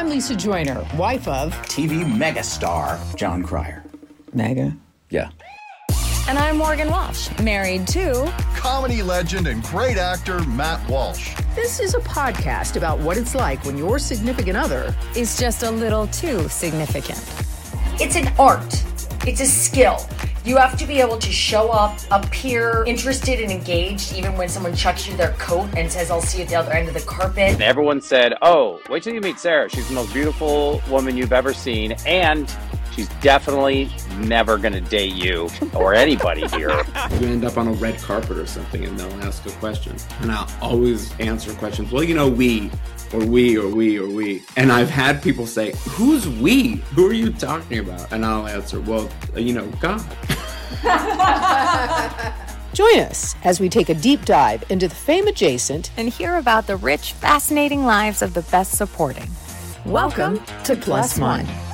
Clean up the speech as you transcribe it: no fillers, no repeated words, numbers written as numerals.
I'm Lisa Joyner, wife of TV megastar John Cryer. Mega. Yeah. And I'm Morgan Walsh, married to comedy legend and great actor Matt Walsh. This is a podcast about what it's like when your significant other is just a little too significant. It's an art. It's a skill. You have to be able to show up, appear interested and engaged, even when someone chucks you their coat and says, I'll see you at the other end of the carpet. And everyone said, oh, wait till you meet Sarah. She's the most beautiful woman you've ever seen. And she's definitely never going to date you or anybody here. You end up on a red carpet or something and they'll ask a question. And I'll always answer questions. Well, you know, we. And I've had people say, who's we? Who are you talking about? And I'll answer, well, you know, God. Join us as we take a deep dive into the fame adjacent and hear about the rich, fascinating lives of the best supporting. Welcome to Plus One.